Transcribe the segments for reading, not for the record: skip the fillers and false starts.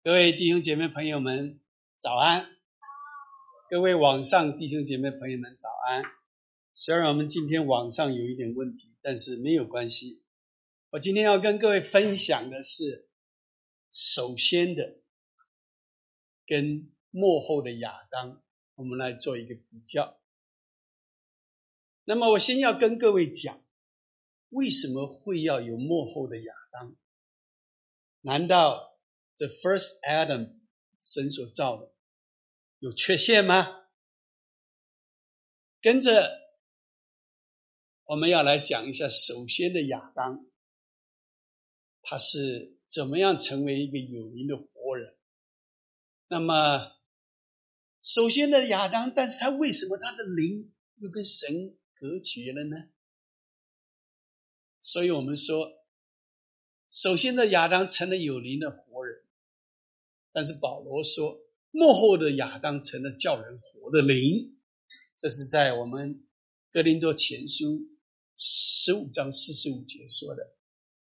各位弟兄姐妹朋友们早安，各位网上弟兄姐妹朋友们早安。虽然我们今天网上有一点问题，但是没有关系。我今天要跟各位分享的是首先的跟末后的亚当，我们来做一个比较。那么我先要跟各位讲，为什么会要有末后的亚当？难道这 first Adam 神所造的有缺陷吗？跟着我们要来讲一下首先的亚当，他是怎么样成为一个有灵的活人。那么首先的亚当，但是他为什么他的灵又跟神隔绝了呢？所以我们说首先的亚当成了有灵的活人，但是保罗说末后的亚当成了叫人活的灵，这是在我们哥林多前书15章45节说的。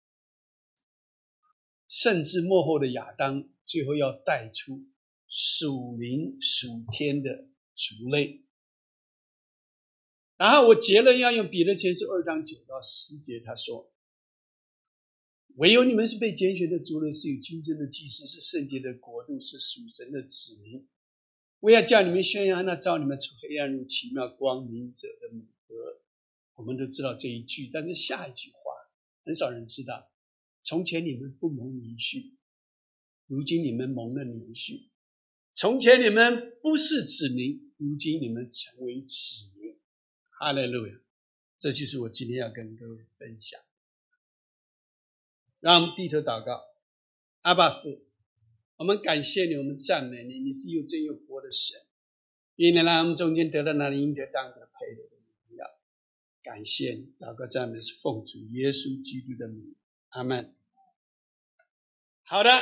甚至末后的亚当最后要带出属灵属天的族类。然后我结论要用彼得前书2章9到10节，他说唯有你们是被拣选的族类，是有君尊的祭司，是圣洁的国度，是属神的子民。我要叫你们宣扬那召你们出黑暗入奇妙光明者的美德。我们都知道这一句，但是下一句话很少人知道。从前你们不蒙连续，如今你们蒙了连续。从前你们不是子民，如今你们成为子民。哈利路亚！这就是我今天要跟各位分享。让我们低头祷告。阿爸父，我们感谢你，我们赞美你，你是又真又活的神。愿你让我们中间得到那应得当得配的荣耀。感谢你，祷告赞美是奉主耶稣基督的名，阿们。好的，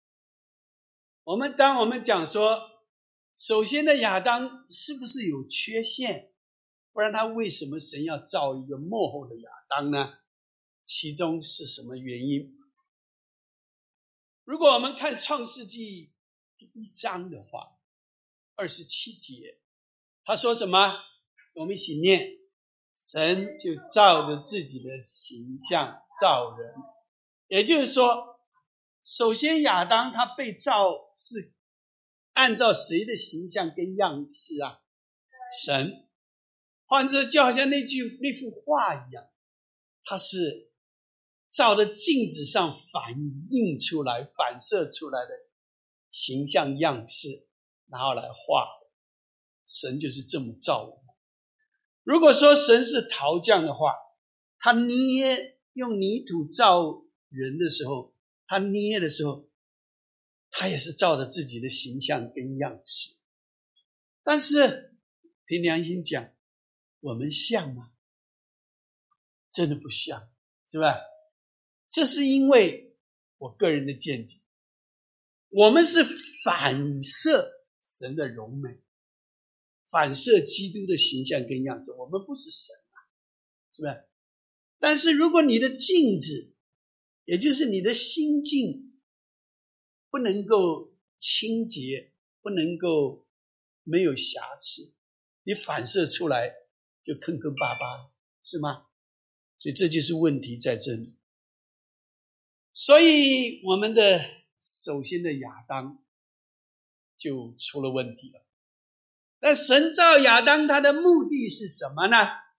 当我们讲说首先的亚当是不是有缺陷，不然他为什么神要造一个末后的亚当呢？其中是什么原因？如果我们看创世纪第1章的话，27节他说什么？我们一起念，神就照着自己的形象造人。也就是说，首先亚当他被造是按照谁的形象跟样式啊？神。换之就好像那幅画一样，它是照着镜子上反映出来反射出来的形象样式，然后来画。神就是这么造我们。如果说神是陶匠的话，他用泥土造人的时候，他捏的时候，他也是照着自己的形象跟样式。但是凭良心讲，我们像吗？真的不像，是吧？这是因为我个人的见解，我们是反射神的荣美，反射基督的形象跟样子，我们不是神啊，是吧？但是如果你的镜子，也就是你的心境不能够清洁，不能够没有瑕疵，你反射出来就坑坑巴巴，是吗？所以这就是问题在这里。所以我们的首先的亚当就出了问题了。那神造亚当他的目的是什么呢？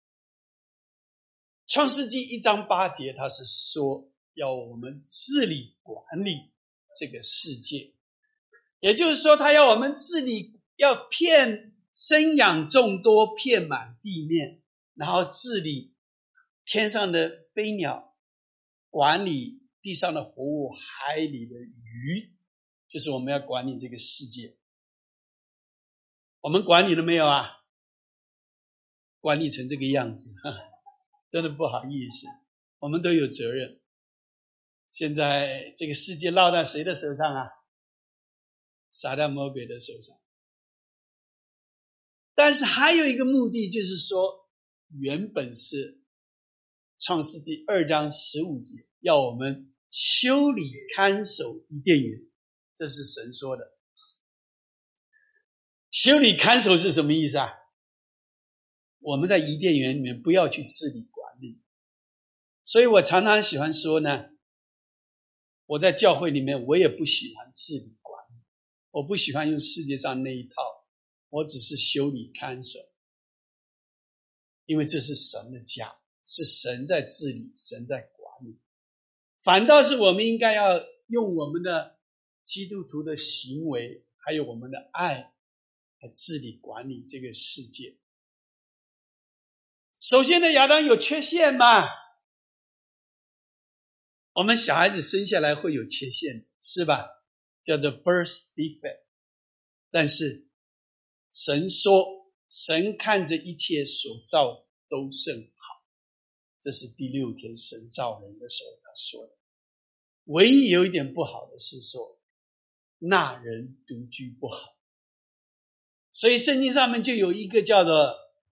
创世纪1章8节他是说要我们治理管理这个世界，也就是说他要我们治理，要生养众多，遍满地面，然后治理天上的飞鸟，管理地上的活物，海里的鱼，就是我们要管理这个世界。我们管理了没有啊？管理成这个样子，真的不好意思，我们都有责任。现在这个世界落在谁的手上啊？撒旦魔鬼的手上。但是还有一个目的，就是说原本是创世纪2章15节要我们修理看守伊甸园， 这是神说的。修理看守是什么意思啊？我们在伊甸园里面不要去治理管理。所以我常常喜欢说呢，我在教会里面我也不喜欢治理管理，我不喜欢用世界上那一套，我只是修理看守。因为这是神的家，是神在治理，神在管理。反倒是我们应该要用我们的基督徒的行为还有我们的爱来治理管理这个世界。首先呢，亚当有缺陷吗？我们小孩子生下来会有缺陷，是吧？叫做 birth defect。 但是神说，神看着一切所造都甚好，这是第6天神造人的时候他说的。唯一有一点不好的是说，那人独居不好。所以圣经上面就有一个叫做，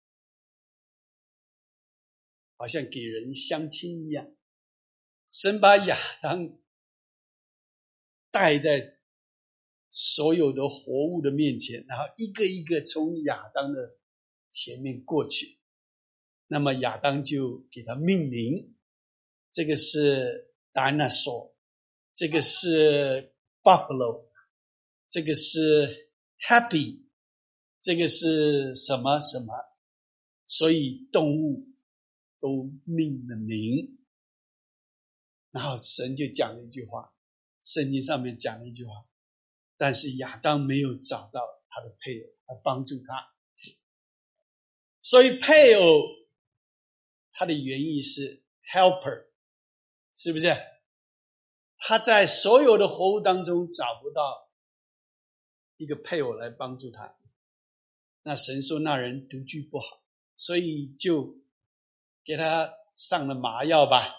好像给人相亲一样，神把亚当带在所有的活物的面前，然后一个一个从亚当的前面过去。那么亚当就给他命名，这个是 dinosaur， 这个是 buffalo， 这个是 happy， 这个是什么什么，所以动物都命了名。然后神就讲了一句话，圣经上面讲了一句话，但是亚当没有找到他的配偶来帮助他。所以配偶它的原意是 helper， 是不是？他在所有的活物当中找不到一个配偶来帮助他，那神说那人独居不好，所以就给他上了麻药吧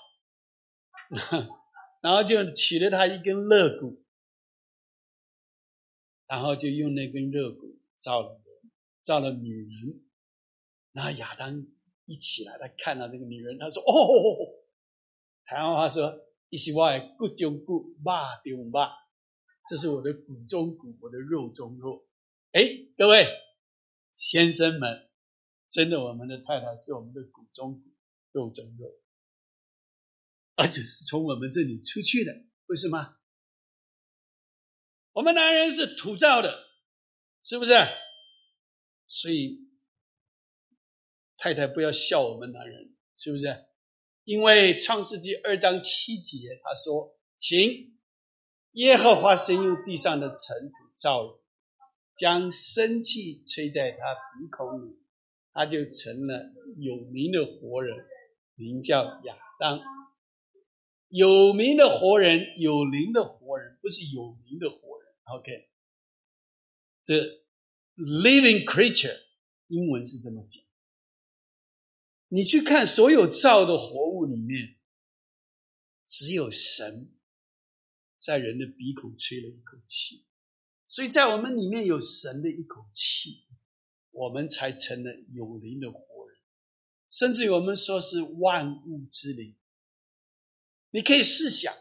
然后就取了他一根肋骨，然后就用那根肋骨造了女人。然后亚当一起来，他看到这个女人，他说台湾话说这是我的骨中骨，肉中肉，这是我的骨中骨，我的肉中肉。各位先生们，真的我们的太太是我们的骨中骨，肉中肉，而且是从我们这里出去的，不是吗？我们男人是土造的，是不是？所以太太不要笑我们男人，是不是？因为创世纪2章7节他说，请耶和华神用地上的尘土造人，将生气吹在他鼻孔里，他就成了有名的活人，名叫亚当。有名的活人，有灵的活人，不是有名的活人。 OK， The living creature 英文是这么讲。你去看所有造的活物里面，只有神在人的鼻孔吹了一口气，所以在我们里面有神的一口气，我们才成了有灵的活人，甚至我们说是万物之灵。你可以试想，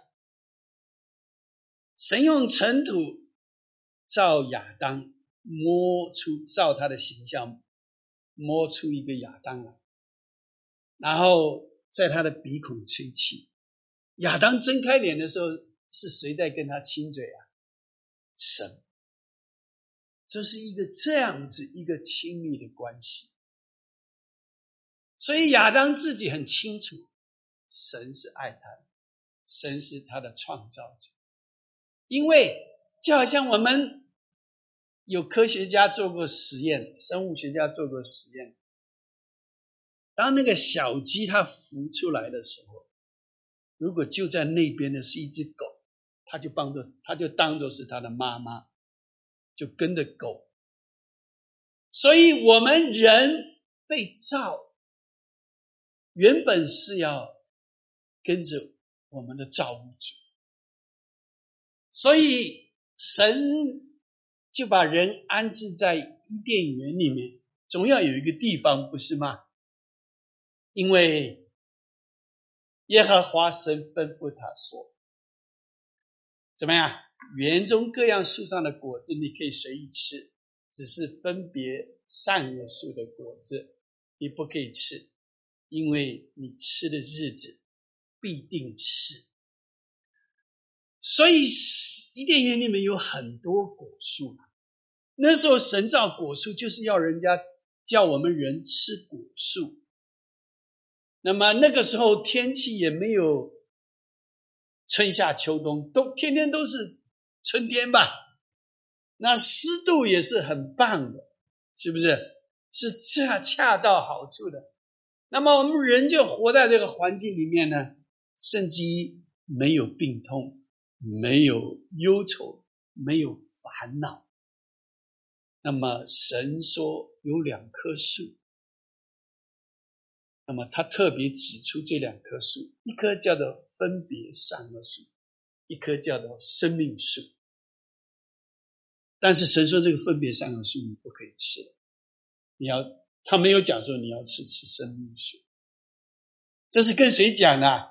神用尘土造亚当，造他的形象，摸出一个亚当来，然后在他的鼻孔吹气。亚当睁开脸的时候，是谁在跟他亲嘴啊？神。这是一个这样子一个亲密的关系。所以亚当自己很清楚，神是爱他的，神是他的创造者。因为就好像我们有科学家做过实验，生物学家做过实验，当那个小鸡它孵出来的时候，如果就在那边的是一只狗，它就当作是它的妈妈，就跟着狗。所以我们人被造原本是要跟着我们的造物主，所以神就把人安置在伊甸园里面，总要有一个地方，不是吗？因为耶和华神吩咐他说，怎么样？ 园中各样树上的果子你可以随意吃，只是分别善恶树的果子你不可以吃，因为你吃的日子必定死。所以伊甸园里面有很多果树，那时候神造果树就是要人家叫我们人吃果树。那么那个时候天气也没有春夏秋冬，天天都是春天吧，那湿度也是很棒的，是不是？是恰到好处的。那么我们人就活在这个环境里面呢，甚至于没有病痛，没有忧愁，没有烦恼。那么神说有2棵树，那么他特别指出这2棵树，一棵叫做分别善恶树，一棵叫做生命树。但是神说这个分别善恶树你不可以吃，他没有讲说你要吃生命树。这是跟谁讲的？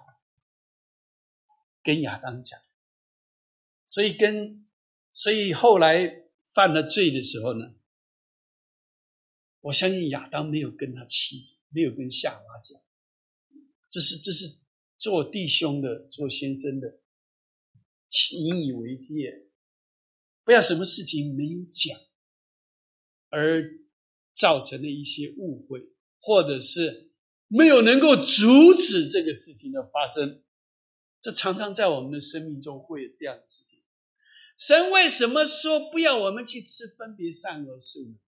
跟亚当讲。所以后来犯了罪的时候呢，我相信亚当没有跟他妻子，没有跟夏娃讲，这是做弟兄的做先生的引以为戒，不要什么事情没有讲而造成了一些误会，或者是没有能够阻止这个事情的发生。这常常在我们的生命中会有这样的事情。神为什么说不要我们去吃分别善恶树呢？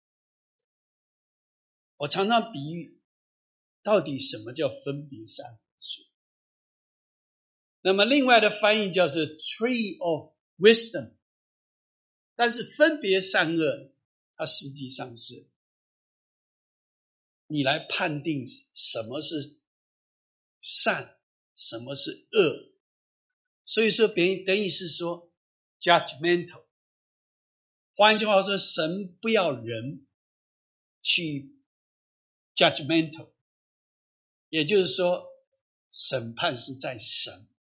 我常常比喻到底什么叫分别善恶树。那么另外的翻译叫做 Tree of Wisdom， 但是分别善恶它实际上是你来判定什么是善，什么是恶。所以说等于是说 judgmental。 换句话说，神不要人去 judgmental， 也就是说审判是在神。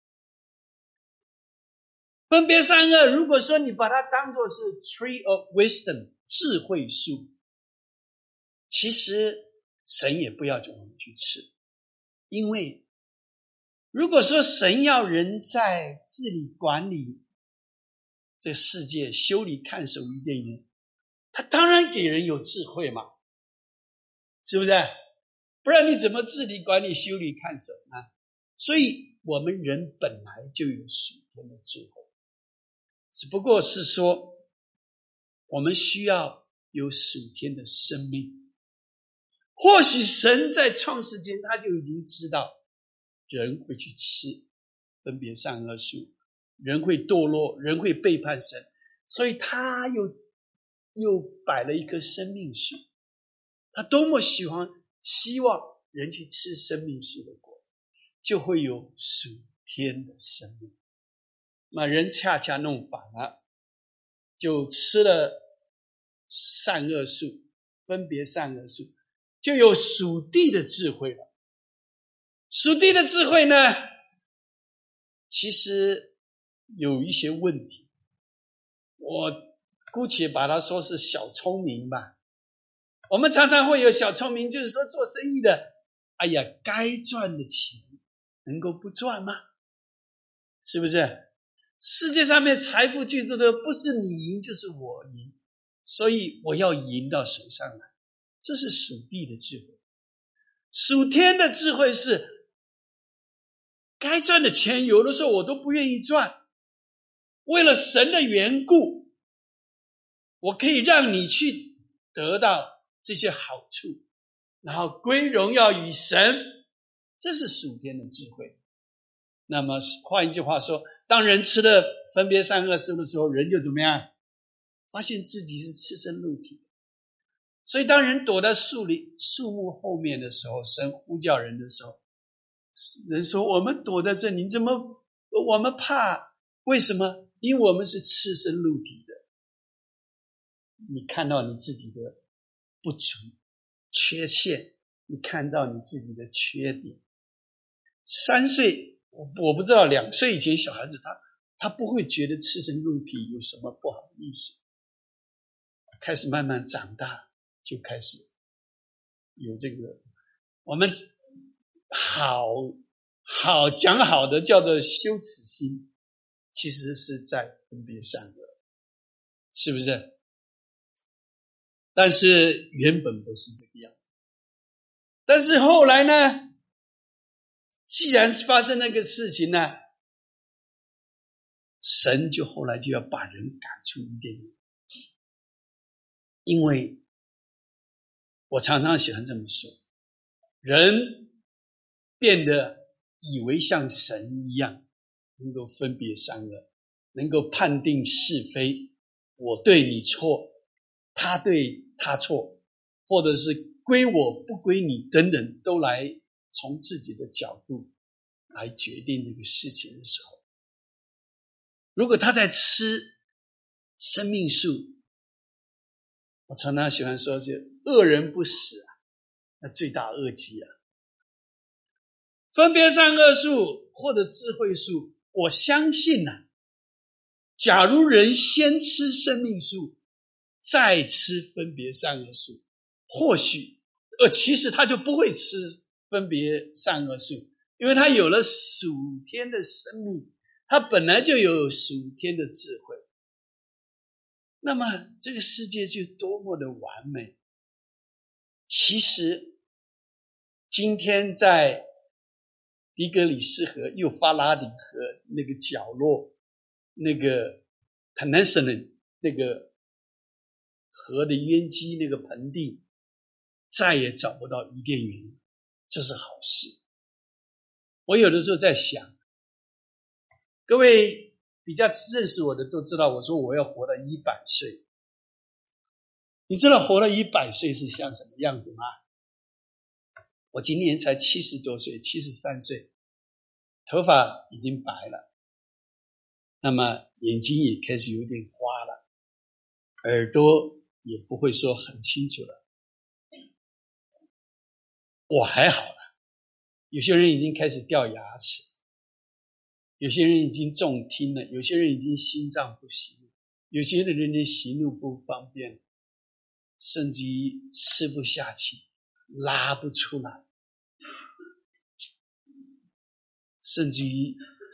分别善恶，如果说你把它当作是 Tree of Wisdom 智慧树，其实神也不要叫我们去吃。因为如果说神要人在治理管理这世界，修理看守伊甸园，他当然给人有智慧嘛，是不是？不然你怎么治理管理修理看守呢？所以我们人本来就有属天的智慧，只不过是说我们需要有属天的生命。或许神在创世间他就已经知道人会去吃分别善恶树，人会堕落，人会背叛神，所以他又摆了一棵生命树。他多么希望人去吃生命树的果子，就会有属天的生命。那人恰恰弄反了，就吃了善恶树，分别善恶树，就有属地的智慧了。属地的智慧呢，其实有一些问题，我姑且把它说是小聪明吧。我们常常会有小聪明，就是说做生意的，哎呀，该赚的钱能够不赚吗？是不是？世界上面财富最多的不是你赢就是我赢，所以我要赢到手上来，这是属地的智慧。属天的智慧是该赚的钱有的时候我都不愿意赚，为了神的缘故，我可以让你去得到这些好处，然后归荣耀于神，这是属天的智慧。那么换一句话说，当人吃了分别善恶树的时候，人就怎么样？发现自己是赤身露体。所以当人躲在树木后面的时候，神呼叫人的时候，人说我们躲在这里，怎么我们怕？为什么？因为我们是赤身露体的。你看到你自己的不足缺陷，你看到你自己的缺点。3岁，我不知道2岁以前小孩子他不会觉得赤身露体有什么不好的意思。开始慢慢长大，就开始有这个我们讲好的叫做羞耻心，其实是在分别善恶，是不是？但是原本不是这个样子。但是后来呢，既然发生那个事情呢，神就后来就要把人赶出伊甸园。因为我常常喜欢这么说，人变得以为像神一样，能够分别善恶，能够判定是非，我对你错，他对他错，或者是归我不归你等等，都来从自己的角度来决定这个事情的时候，如果他在吃生命树，我常常喜欢说，就恶人不死啊，那罪大恶极啊。分别善恶树或者智慧树，我相信啊，假如人先吃生命树，再吃分别善恶树，或许其实他就不会吃分别善恶树，因为他有了属天的生命，他本来就有属天的智慧，那么这个世界就多么的完美。其实今天在底格里斯河幼发拉底河那个角落，那个坦南省的那个河的渊基那个盆地，再也找不到伊甸园，这是好事。我有的时候在想，各位比较认识我的都知道，我说我要活到100岁。你知道活到100岁是像什么样子吗？我今年才70多岁，73岁，头发已经白了，那么眼睛也开始有点花了，耳朵也不会说很清楚了。我还好了，有些人已经开始掉牙齿，有些人已经重听了，有些人已经心脏不行了，有些人连行路不方便，甚至于吃不下去，拉不出来，甚至于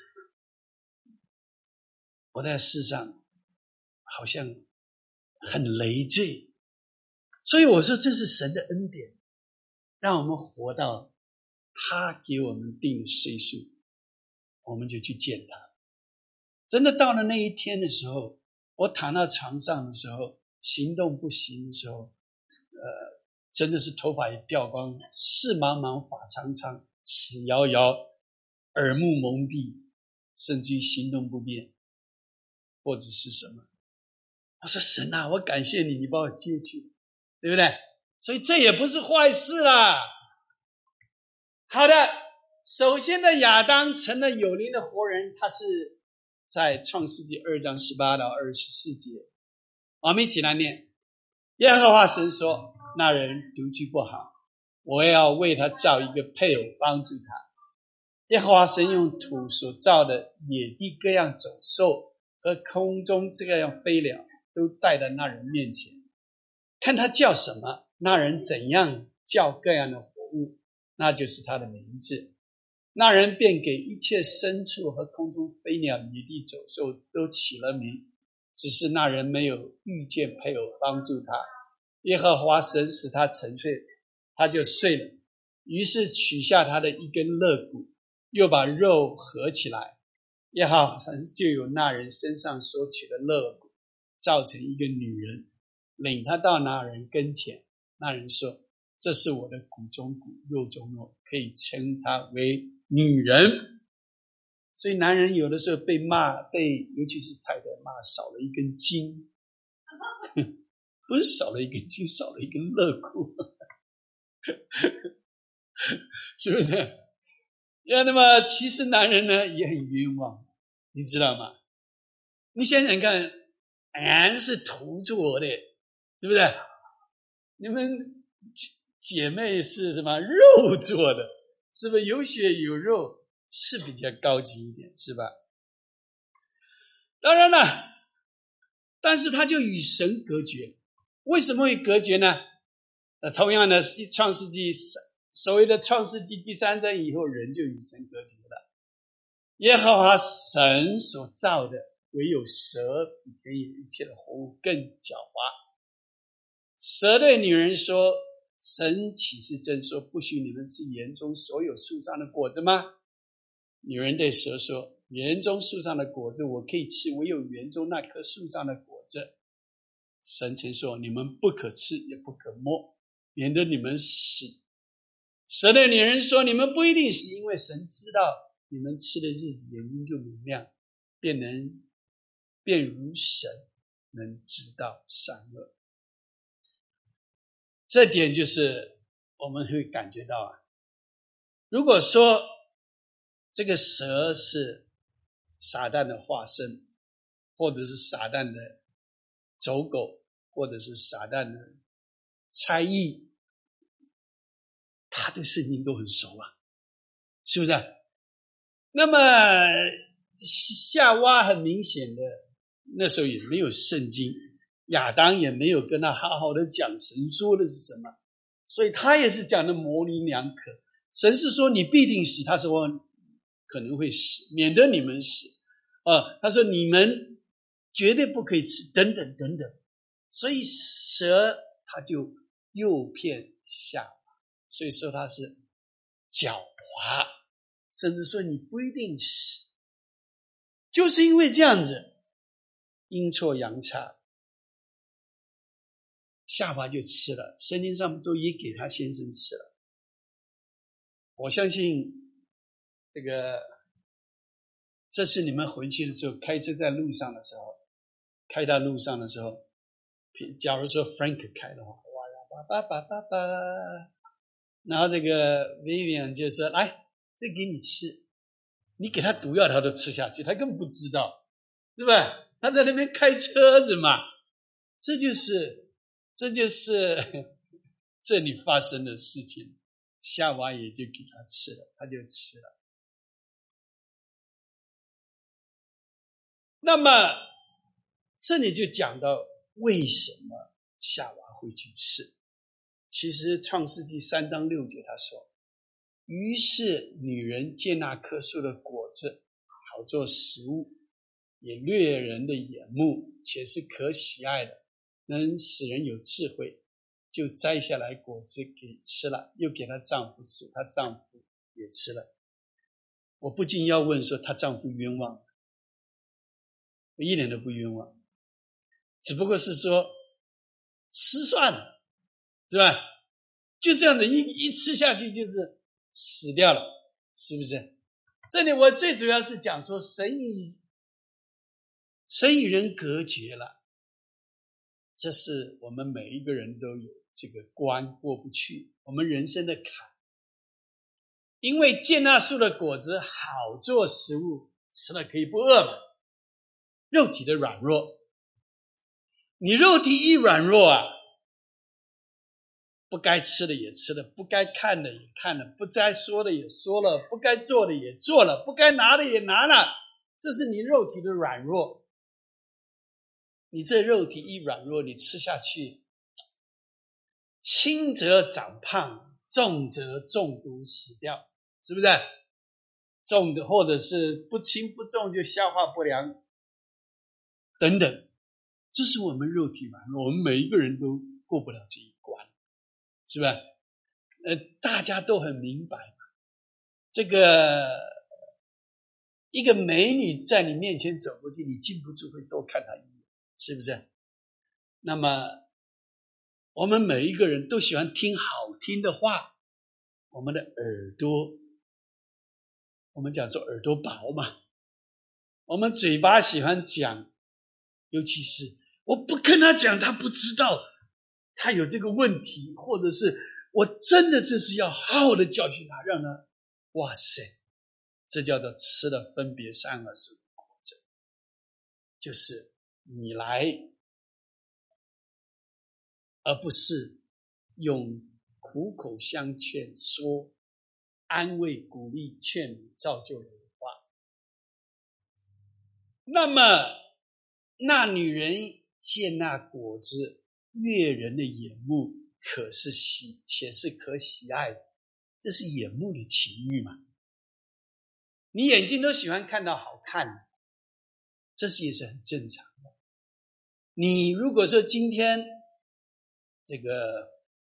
我在世上好像很累赘。所以我说这是神的恩典，让我们活到他给我们定的岁数，我们就去见他。真的到了那一天的时候，我躺到床上的时候，行动不行的时候，真的是头发也掉光，视茫茫，发苍苍，齿摇摇，耳目蒙蔽，甚至于行动不便，或者是什么。我说神啊，我感谢你，你把我接去，对不对？所以这也不是坏事啦。好的，首先的亚当成了有灵的活人，他是在创世纪2章18到24节，我们一起来念。耶和华神说，那人独居不好，我要为他造一个配偶帮助他。耶和华神用土所造的野地各样走兽和空中这样飞鸟都带到那人面前，看他叫什么，那人怎样叫各样的活物，那就是他的名字。那人便给一切牲畜和空中飞鸟野地走兽都起了名，只是那人没有遇见配偶帮助他。耶和华神使他沉睡，他就睡了，于是取下他的一根肋骨，又把肉合起来。耶和华神就有那人身上所取的肋骨造成一个女人，领他到那人跟前。那人说，这是我的骨中骨，肉中肉，可以称他为女人。所以男人有的时候被骂，尤其是太太骂少了一根筋，不是少了一根筋，少了一根肋骨，是不是？那么其实男人呢也很冤枉，你知道吗？你想想看，俺是土做的，对不对？你们姐妹是什么肉做的，是不是有血有肉，是比较高级一点，是吧？ 当然了，但是他就与神隔绝。为什么会隔绝呢？同样的，创世纪所谓的创世纪第3章以后，人就与神隔绝了。耶和华神所造的，唯有蛇比田野一切的活物更狡猾。蛇对女人说：神岂是真说不许你们吃园中所有树上的果子吗？女人对蛇说：园中树上的果子我可以吃，唯有园中那棵树上的果子，神曾说你们不可吃也不可摸，免得你们死。蛇对女人说：你们不一定死，因为神知道你们吃的日子眼睛就明亮，便如神能知道善恶。这点就是我们会感觉到如果说这个蛇是撒旦的化身，或者是撒旦的走狗，或者是撒旦的差役，他对圣经都很熟是不是？那么夏娃很明显的那时候也没有圣经，亚当也没有跟他好好的讲神说的是什么，所以他也是讲的模棱两可。神是说你必定死，他说可能会死，免得你们死他说你们绝对不可以吃，等等等等。所以蛇他就诱骗夏娃，所以说他是狡猾，甚至说你不一定死。就是因为这样子阴错阳差，夏娃就吃了，圣经上都也给他先生吃了。我相信这是你们回去的时候，开车在路上的时候，开到路上的时候，假如说 Frank 开的话，哇叭叭叭叭叭，然后这个 Vivian 就说来，这给你吃，你给他毒药他都吃下去，他根本不知道，对吧？他在那边开车子嘛，这就是这里发生的事情。夏娃也就给他吃了，他就吃了。那么这里就讲到为什么夏娃会去吃。其实创世纪3章6节他说，于是女人见那棵树的果子好做食物，也悦人的眼目，且是可喜爱的，能使人有智慧，就摘下来果子给吃了，又给她丈夫吃，她丈夫也吃了。我不禁要问说，她丈夫冤枉？一点都不冤枉，只不过是说失算了，对吧？就这样的一吃下去就是死掉了，是不是？这里我最主要是讲说神与人隔绝了，这是我们每一个人都有这个关过不去，我们人生的坎。因为见那树的果子好做食物，吃了可以不饿嘛，肉体的软弱，你肉体一软弱不该吃的也吃了，不该看的也看了，不该说的也说了，不该做的也做了，不该拿的也拿了，这是你肉体的软弱。你这肉体一软弱，你吃下去，轻则长胖，重则中毒死掉，是不是？重的或者是不轻不重就消化不良等等，这是我们肉体软弱，我们每一个人都过不了这一关，是吧？大家都很明白，这个一个美女在你面前走过去，你禁不住会多看她一眼，是不是？那么我们每一个人都喜欢听好听的话，我们的耳朵，我们讲说耳朵薄嘛，我们嘴巴喜欢讲，尤其是我不跟他讲，他不知道他有这个问题，或者是我真的这是要好好的教训他，让他哇塞，这叫做吃了分别善恶树的果子，就是你来，而不是用苦口相劝，说安慰鼓励劝你造就人的话。那么那女人见那果子悦人的眼目，且是可喜爱的，这是眼目的情欲嘛。你眼睛都喜欢看到好看的，这也是很正常的。你如果说今天这个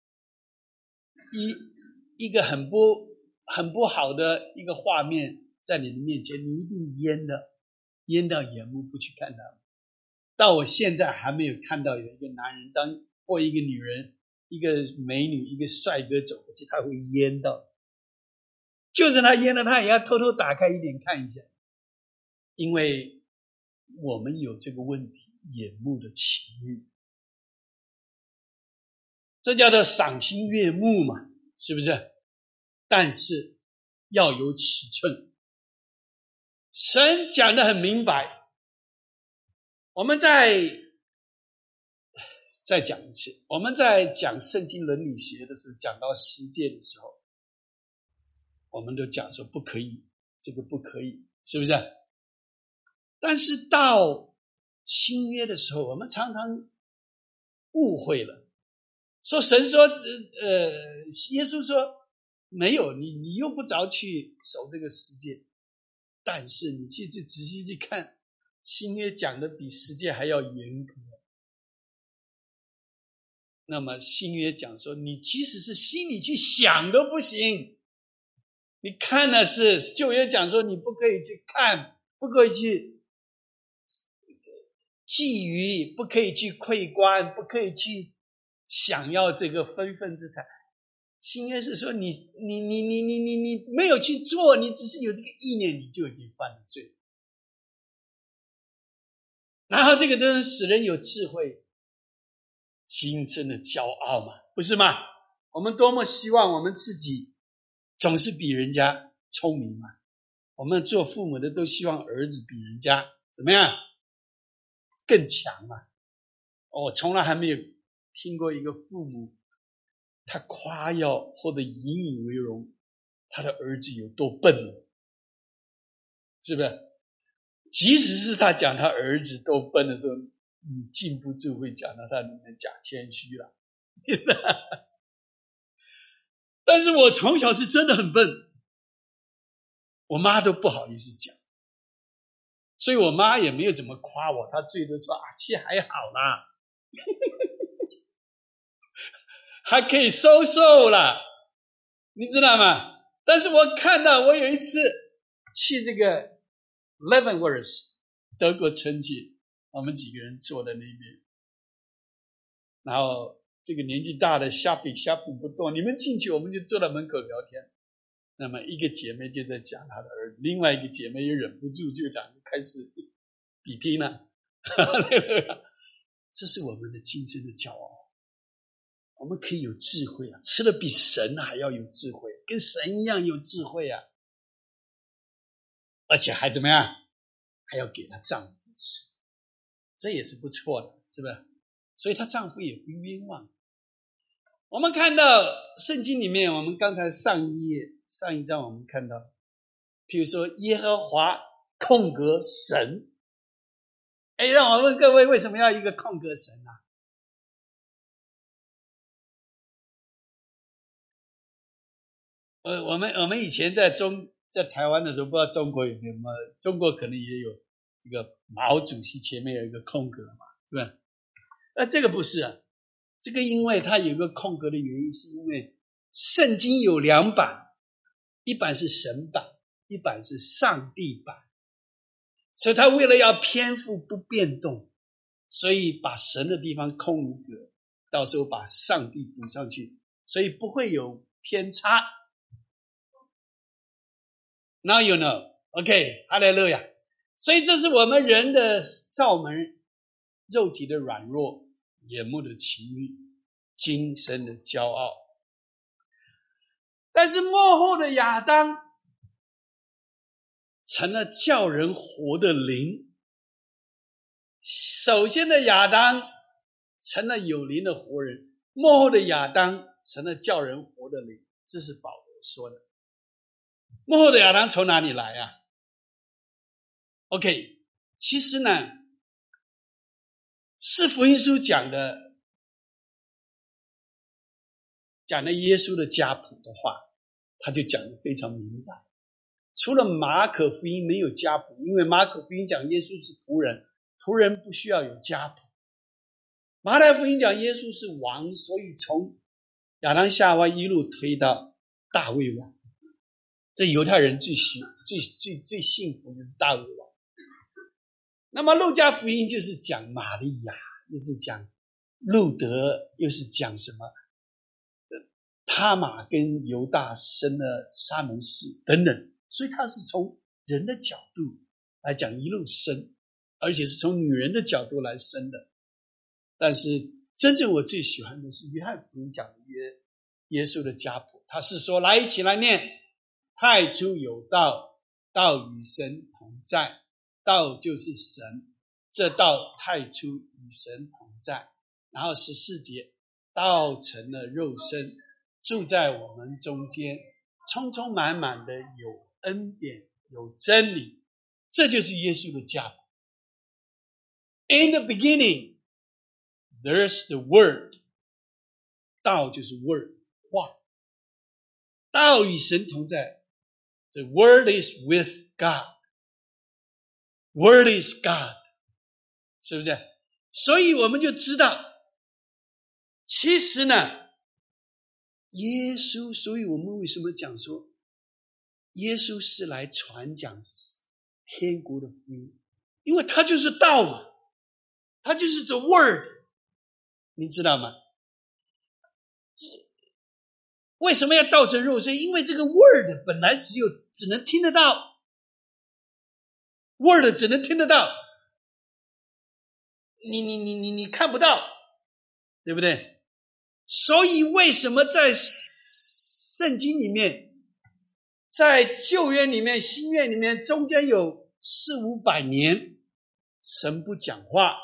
一个很不好的一个画面在你的面前，你一定淹到眼目不去看它。到我现在还没有看到有一个男人或一个女人，一个美女，一个帅哥走过去，他会淹到。就算他淹了，他也要偷偷打开一点看一下，因为我们有这个问题，眼目的情欲，这叫做赏心悦目嘛，是不是？但是要有尺寸。神讲得很明白，我们再讲一次，我们在讲圣经伦理学的时候，讲到十诫的时候，我们都讲说不可以，这个不可以，是不是？但是到新约的时候，我们常常误会了，说神说耶稣说没有，你用不着去守这个十诫，但是你去仔细去看，新约讲的比十诫还要严格。那么新约讲说，你即使是心里去想都不行。你看的是旧约讲说，你不可以去看，不可以去觊觎，不可以去窥观，不可以去想要这个分份之财。新约是说你没有去做，你只是有这个意念，你就已经犯了罪。然后这个都使人有智慧，心真的骄傲嘛，不是吗？我们多么希望我们自己总是比人家聪明嘛。我们做父母的都希望儿子比人家怎么样更强嘛。我从来还没有听过一个父母他夸耀或者引以为荣他的儿子有多笨，是不是？即使是他讲他儿子多笨的时候，你禁不住会讲到他里面假谦虚了。但是我从小是真的很笨，我妈都不好意思讲，所以我妈也没有怎么夸我，她最多说气还好啦，还可以收啦，你知道吗？但是我看到我有一次去这个 Leavenworth 德国春节，我们几个人坐在那边，然后这个年纪大的瞎比不动，你们进去我们就坐在门口聊天。那么一个姐妹就在讲她的儿子，另外一个姐妹也忍不住，就两个开始比拼了。这是我们的今生的骄傲，我们可以有智慧啊，吃了比神还要有智慧，跟神一样有智慧啊，而且还怎么样，还要给她丈夫吃，这也是不错的，是不是？所以她丈夫也不冤枉。我们看到圣经里面，我们刚才上一章我们看到，譬如说耶和华空格神，让我问各位，为什么要一个空格神啊？我们以前在台湾的时候，不知道中国有没有，中国可能也有这个毛主席前面有一个空格嘛，是吧？这个不是啊，这个因为它有一个空格的原因，是因为圣经有两版，一版是神版，一版是上帝版，所以他为了要篇幅不变动，所以把神的地方空一格，到时候把上帝补上去，所以不会有偏差。Now you know, OK, 哈利路亚。所以这是我们人的造门，肉体的软弱，眼目的情欲，今生的骄傲。但是末后的亚当成了叫人活的灵，首先的亚当成了有灵的活人，末后的亚当成了叫人活的灵，这是保罗说的。末后的亚当从哪里来啊？ OK， 其实呢四福音书讲的耶稣的家谱的话，他就讲得非常明白。除了马可福音没有家谱，因为马可福音讲耶稣是仆人，仆人不需要有家谱。马太福音讲耶稣是王，所以从亚当夏娃一路推到大卫王。这犹太人最幸福就是大卫王。那么路加福音就是讲玛利亚，又是讲路德，又是讲什么他玛跟犹大生了沙门氏等等，所以他是从人的角度来讲一路生，而且是从女人的角度来生的。但是真正我最喜欢的是约翰福音讲的耶稣的家谱，他是说来一起来念，太初有道，道与神同在，道就是神，这道太初与神同在。然后14节，道成了肉身，住在我们中间，充充满满的有恩典有真理，这就是耶稣的家谱。 In the beginning there's the word， 道就是 word 话，道与神同在， The word is with God， word is God， 是不是？所以我们就知道其实呢耶稣，所以我们为什么讲说耶稣是来传讲天国的福音，因为他就是道嘛，他就是 the word， 你知道吗？为什么要道成肉身？因为这个 word 本来只能听得到， word 只能听得到，你看不到，对不对？所以为什么在圣经里面，在旧约里面新约里面中间有400-500年神不讲话？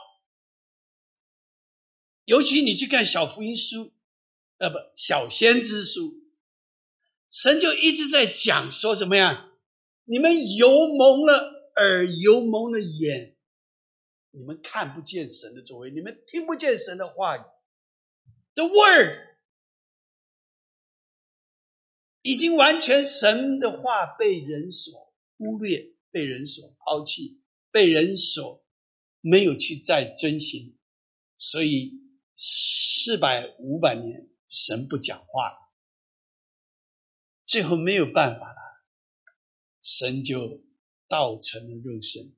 尤其你去看小福音书小先知书，神就一直在讲说怎么样，你们油蒙了耳，油蒙了眼，你们看不见神的作为，你们听不见神的话语。 The word 已经完全，神的话被人所忽略，被人所抛弃，被人所没有去再遵行，所以400-500年神不讲话了，最后没有办法了，神就道成了肉身，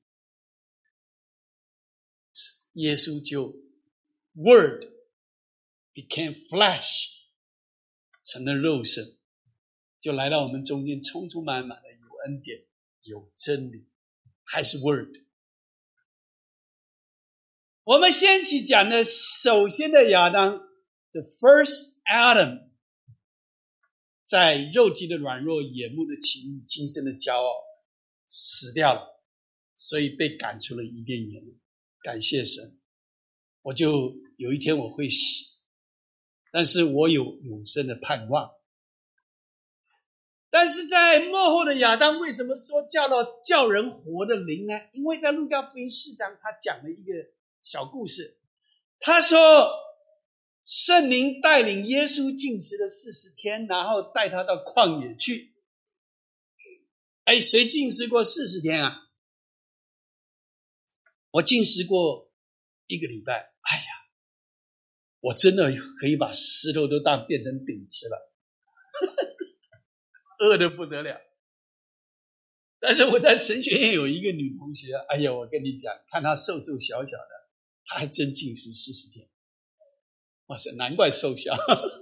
耶稣就 word became flesh， 成了肉身，就来到我们中间，充充满满的有恩典有真理，还是 word。 我们先起讲的首先的亚当 the first Adam， 在肉体的软弱，眼目的情欲，今生的骄傲死掉了，所以被赶出了伊甸园。感谢神，我就有一天我会死，但是我有永生的盼望。但是在末后的亚当，为什么说叫人活的灵呢？因为在路加福音4章他讲了一个小故事，他说圣灵带领耶稣禁食了40天，然后带他到旷野去。谁禁食过40天啊？我禁食过1个礼拜，我真的可以把石头都变成饼吃了饿得不得了。但是我在神学院有一个女同学，我跟你讲，看她瘦瘦小小的，她还真禁食40天，哇塞，难怪瘦小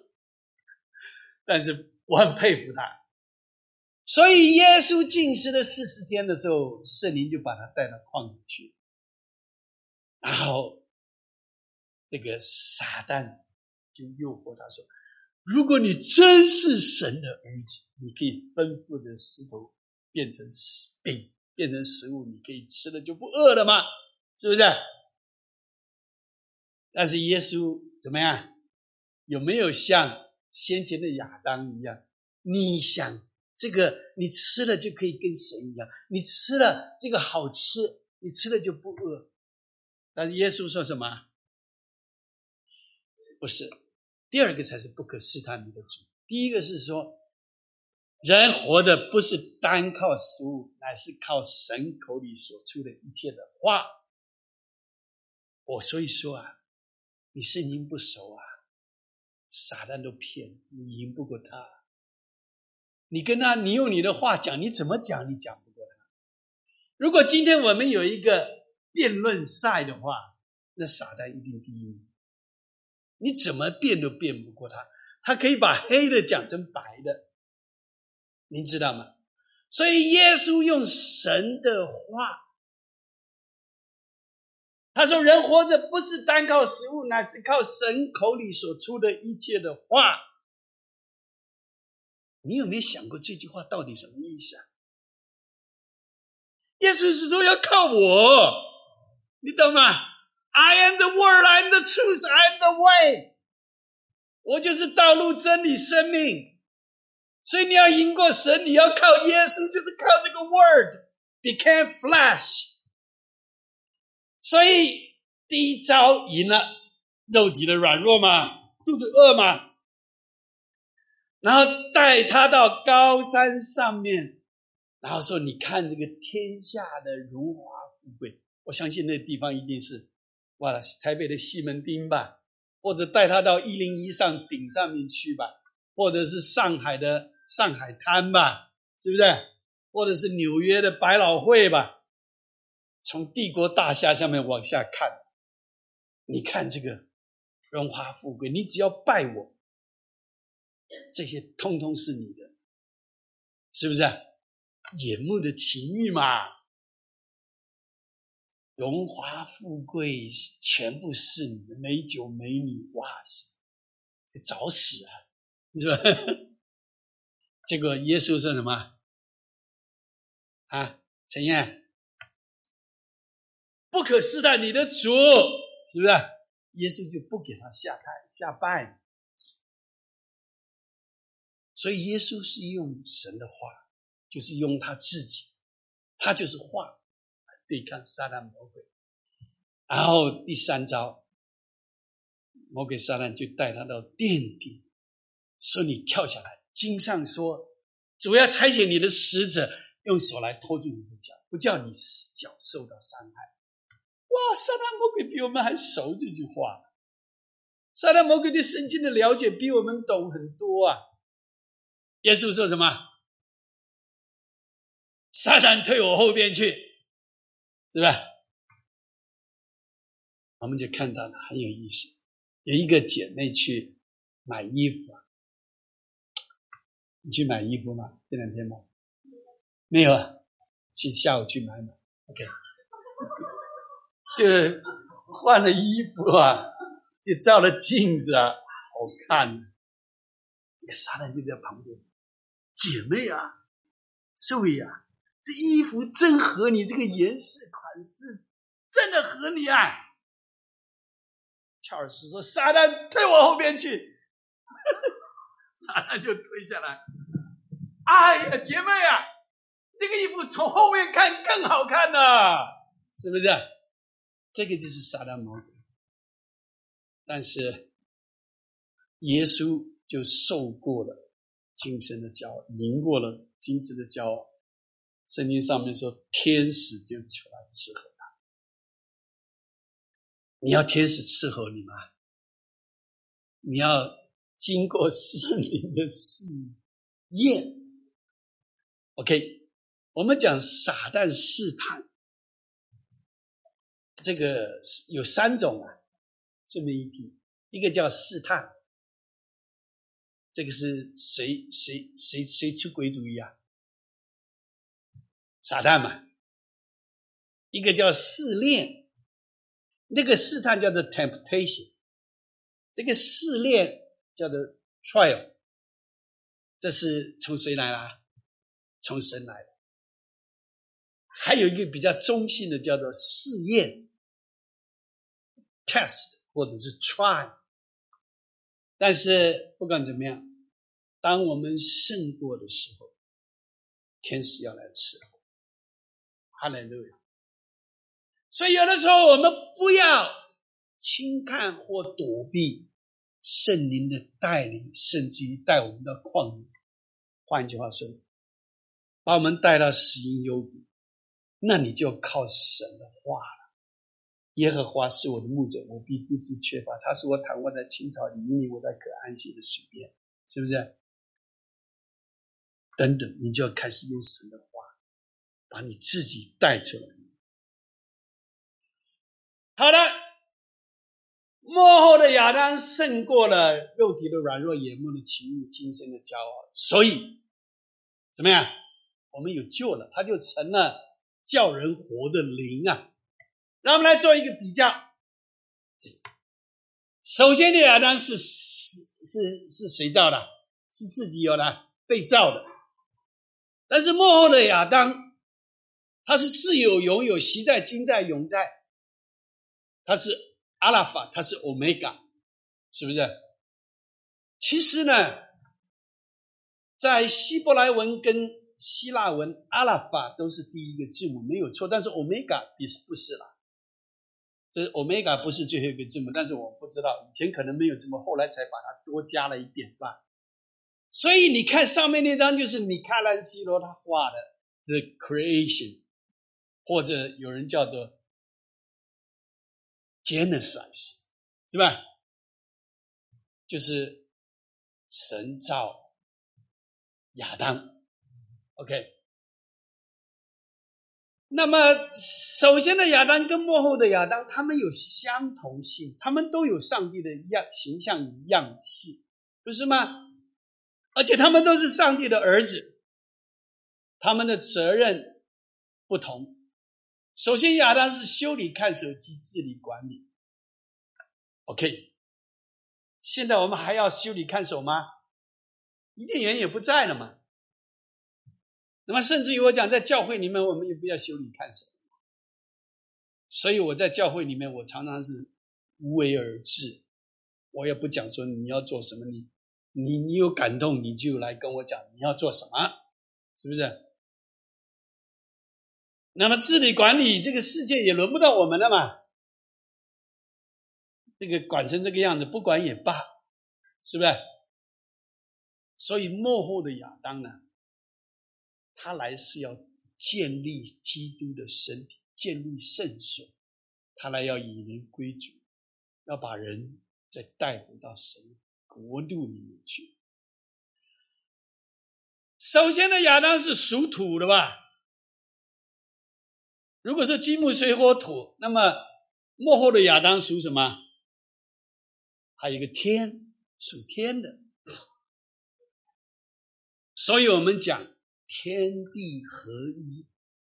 但是我很佩服她。所以耶稣禁食了40天的时候，圣灵就把他带到旷野去，然后这个撒旦就诱惑他说，如果你真是神的儿子，你可以吩咐的石头变成饼，变成食物，你可以吃了就不饿了吗？是不是？但是耶稣怎么样？有没有像先前的亚当一样，你想这个你吃了就可以跟神一样，你吃了这个好吃，你吃了就不饿。但是耶稣说什么？ 不是，第二个才是不可试探你的主。第一个是说，人活的不是单靠食物，乃是靠神口里所出的一切的话。所以说啊，你圣经不熟啊，撒旦都骗你，赢不过他。你跟他，你用你的话讲，你怎么讲，你讲不过他。如果今天我们有一个辩论赛的话，那撒旦一定第一名，你怎么辩都辩不过他，他可以把黑的讲成白的，您知道吗？所以耶稣用神的话，他说人活着不是单靠食物，乃是靠神口里所出的一切的话。你有没有想过这句话到底什么意思啊？耶稣是说要靠我，你懂吗？ I am the word, I am the truth, I am the way。 我就是道路真理生命，所以你要赢过神，你要靠耶稣，就是靠这个 word became flesh。 所以第一招赢了肉体的软弱嘛，肚子饿嘛，然后带他到高山上面，然后说你看这个天下的荣华富贵。我相信那地方一定是台北的西门町吧，或者带他到101上顶上面去吧，或者是上海的上海滩吧，是不是？或者是纽约的百老汇吧，从帝国大厦下面往下看，你看这个荣华富贵，你只要拜我，这些通通是你的，是不是？眼目的情欲嘛，荣华富贵全部是你的，美酒美女，哇塞，这找死啊，是吧？结果耶稣说什么啊？陈燕，不可试探你的主，是不是？耶稣就不给他下拜。所以耶稣是用神的话，就是用他自己，他就是话对抗撒旦魔鬼。然后第三招，魔鬼撒旦就带他到殿顶，说你跳下来。经上说，主要差遣你的使者用手来托住你的脚，不叫你脚受到伤害。哇，撒旦魔鬼比我们还熟这句话，撒旦魔鬼对圣经的了解比我们懂很多啊。耶稣说什么？撒旦退我后边去，是吧？我们就看到了很有意思，有一个姐妹去买衣服啊，你去买衣服吗？这2天吗？没有啊，下午去买 OK。 就换了衣服啊，就照了镜子啊，好看。这个撒旦就在旁边，姐妹啊，这位啊，这衣服真合你，这个颜色款式真的合你啊。乔尔斯说，撒旦退我后边去。撒旦就退下来。哎呀，姐妹啊，这个衣服从后面看更好看呢，是不是？这个就是撒旦魔鬼。但是耶稣就受过了精神的骄傲，赢过了精神的骄傲。圣经上面说，天使就出来伺候他。你要天使伺候你吗？你要经过圣灵的试验。 OK， 我们讲撒旦试探，这个有3种啊，顺便一提，一个叫试探，这个是谁出鬼主意啊？撒旦嘛。一个叫试炼，那个试探叫做 temptation， 这个试炼叫做 trial， 这是从谁来的？从神来的。还有一个比较中性的叫做试验 test 或者是 try。 但是不管怎么样，当我们胜过的时候，天使要来伺候。哈利路亚。所以有的时候我们不要轻看或躲避圣灵的带领，甚至于带我们到旷野。换句话说，把我们带到死荫幽谷，那你就靠神的话了。耶和华是我的牧者，我必不致缺乏。他是我躺卧在青草里，引领我在可安息的水边，是不是？等等，你就要开始用神的话把你自己带出来。好的，末后的亚当胜过了肉体的软弱、眼目的情欲、今生的骄傲，所以怎么样？我们有救了，他就成了叫人活的灵啊。让我们来做一个比较。首先的亚当是谁造的？是自己有的，被造的。但是末后的亚当，他是自有永有，习在今在永在，他是阿拉法，他是欧米伽，是不是？其实呢，在希伯来文跟希腊文，阿拉法都是第一个字母，没有错，但是欧米伽不是啦。这欧米伽不是最后一个字母，但是我不知道，以前可能没有这么，后来才把它多加了一点吧。所以你看上面那张就是米开朗基罗他画的 The Creation， 或者有人叫做 Genesis， 是吧？就是神造亚当。 OK， 那么首先的亚当跟末后的亚当，他们有相同性，他们都有上帝的形象与样式，不是吗？而且他们都是上帝的儿子，他们的责任不同。首先亚当是修理、看守及治理管理。 OK， 现在我们还要修理看守吗？伊甸园也不在了嘛。那么甚至于我讲在教会里面我们也不要修理看守，所以我在教会里面我常常是无为而治，我也不讲说你要做什么，你有感动你就来跟我讲你要做什么，是不是？那么治理管理这个世界也轮不到我们了嘛，这个管成这个样子不管也罢，是不是？所以末后的亚当呢，他来是要建立基督的身体，建立圣所，他来要以人归主，要把人再带回到神国度里面去。首先的亚当是属土的吧，如果是金木水火土，那么末后的亚当属什么？还有一个天，属天的。所以我们讲天地合一，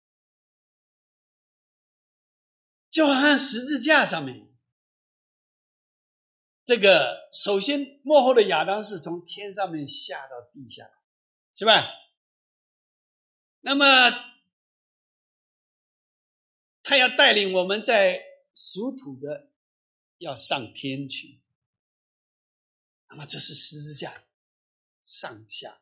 就好像十字架上面，这个首先末后的亚当是从天上面下到地下，是吧？那么他要带领我们在属土的要上天去，那么这是十字架上下，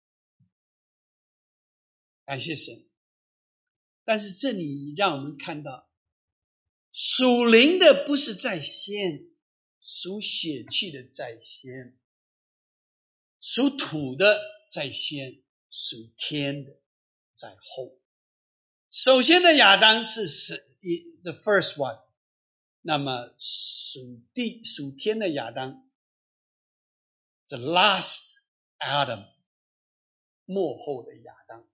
感谢神。但是这里让我们看到属灵的不是在先，属血气的在先，属土的在先，属天的在后。首先的亚当是 the first one， 那么属天的亚当 the last Adam， 末后的亚当。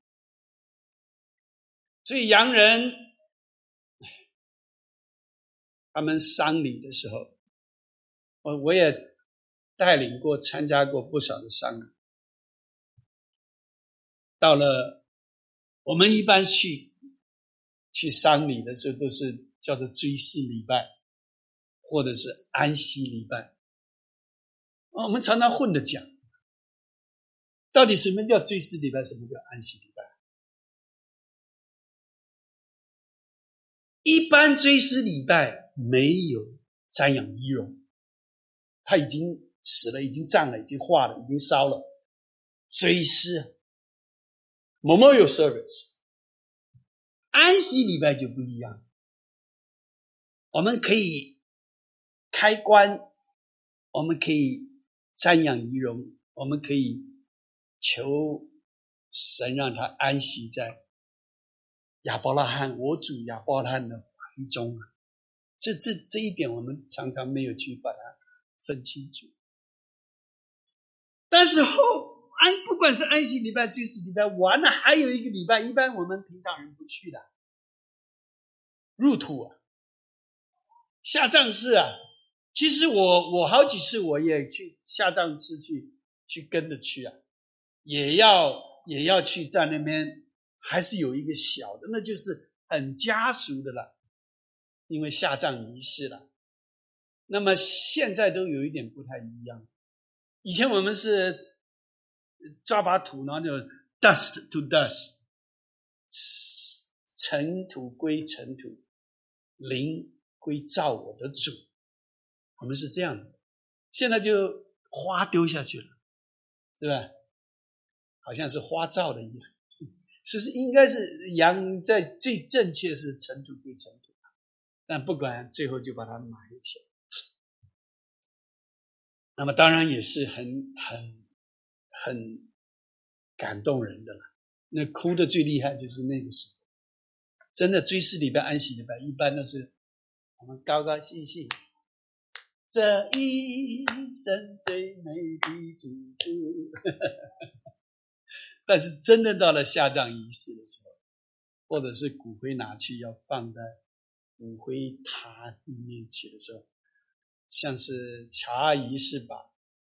所以洋人他们丧礼的时候，我也带领过参加过不少的丧礼。到了我们一般去丧礼的时候都是叫做追思礼拜或者是安息礼拜。我们常常混着讲，到底什么叫追思礼拜，什么叫安息礼拜？一般追思礼拜没有瞻仰遗容，他已经死了，已经葬了，已经化了，已经烧了，追思 memorial service。 安息礼拜就不一样，我们可以开棺， 我们可以瞻仰仪容，我们可以求神让他安息在亚伯拉罕，我主亚伯拉罕的怀中。这一点我们常常没有去把它分清楚。但是不管是安息礼拜、追思礼拜完了，还有一个礼拜，一般我们平常人不去的，入土啊，下葬式啊。其实我好几次我也去下葬式去跟着去啊，也要去在那边，还是有一个小的，那就是很家俗的了，因为下葬仪式了。那么现在都有一点不太一样，以前我们是抓把土，然后就 dust to dust， 尘土归尘土，灵归造我的主，我们是这样子。现在就花丢下去了，是吧？好像是花造的一样。其实应该是羊在最正确是尘土归尘土，但不管最后就把它埋起来。那么当然也是很感动人的了。那哭的最厉害就是那个时候，真的追思礼拜、安息礼拜，一般都是我们高高兴兴，这一生最美的祝福。但是真的到了下葬仪式的时候，或者是骨灰拿去要放在骨灰塔里面去的时候，像是乔阿姨是把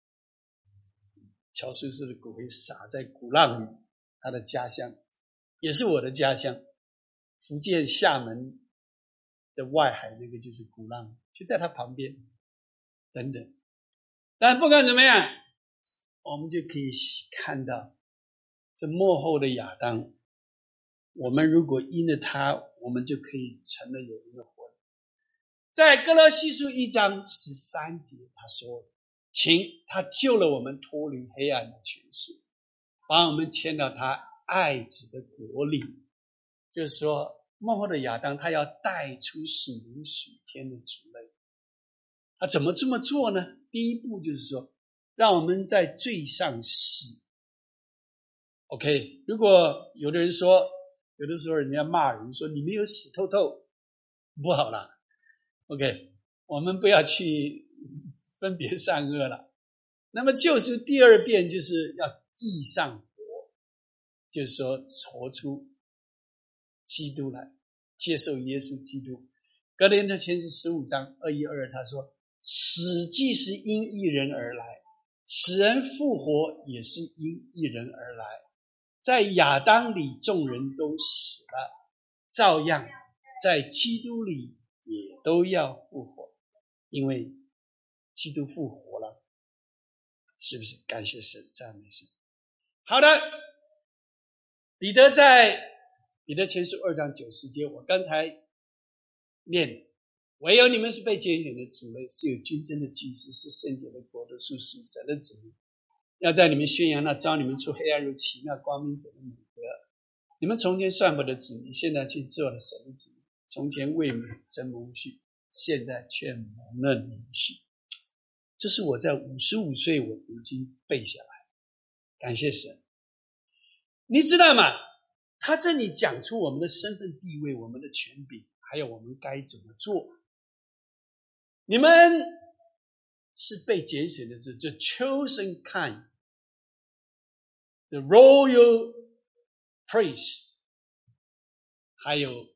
乔叔叔的骨灰撒在鼓浪屿，他的家乡也是我的家乡，福建厦门的外海那个就是鼓浪屿，就在他旁边等等。但不管怎么样，我们就可以看到这末后的亚当，我们如果因了他，我们就可以成了有一个活。在哥罗西书1章13节他说，他救了我们脱离黑暗的权势，把我们迁到他爱子的国里。就是说末后的亚当他要带出属灵属天的族类。他怎么这么做呢？第一步就是说让我们在罪上死。 OK， 如果有的人说，有的时候人家骂人说你没有死透透，不好了。 OK， 我们不要去分别善恶了。那么救赎第二遍就是要地上活，就是说活出基督来，接受耶稣基督。哥林多前书15章212他说，死既是因一人而来，使人复活也是因一人而来。在亚当里众人都死了，照样在基督里也都要复活，因为基督复活了，是不是？感谢神，赞美神。好的，彼得在彼得前书2章90节，我刚才念，唯有你们是被拣选的族类，是有君尊的祭司，是圣洁的国度，是属神的子民，要在你们宣扬那召你们出黑暗入奇妙光明者的美德。你们从前算不得子民，现在去做了神的子民；从前未曾蒙许，现在却蒙了连续。这是我在55岁我读经背下来，感谢神。你知道吗？他这里讲出我们的身份地位，我们的权柄，还有我们该怎么做。你们是被拣选的，是 the chosen kind， the royal priest， 还有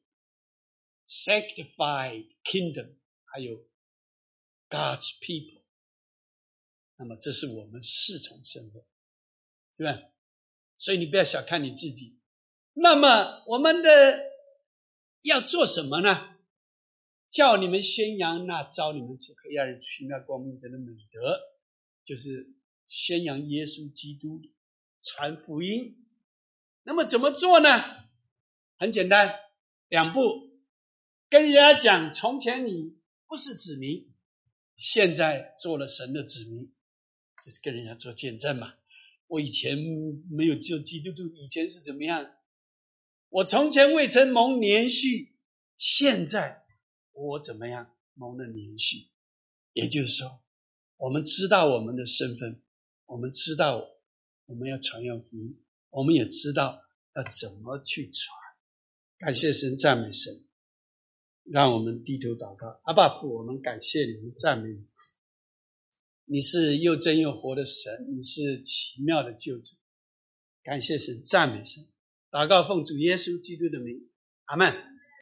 sanctified kingdom， 还有 God's people。 那么这是我们侍从身份，对吧？所以你不要小看你自己。那么我们的要做什么呢？叫你们宣扬那召你们出黑暗人奇妙光明者的美德，就是宣扬耶稣基督，传福音。那么怎么做呢？很简单，2步。跟人家讲，从前你不是子民，现在做了神的子民，就是跟人家做见证嘛。我以前没有做基督徒，以前是怎么样？我从前未曾蒙连续，现在我怎么样蒙了连续？也就是说， 我们知道我们的身份，我们知道我们要传扬福音，我们也知道要怎么去传。感谢神，赞美神。让我们低头祷告。阿爸父，我们感谢你，我们赞美你。你是又真又活的神，你是奇妙的救主。感谢神，赞美神。祷告奉主耶稣基督的名，阿们。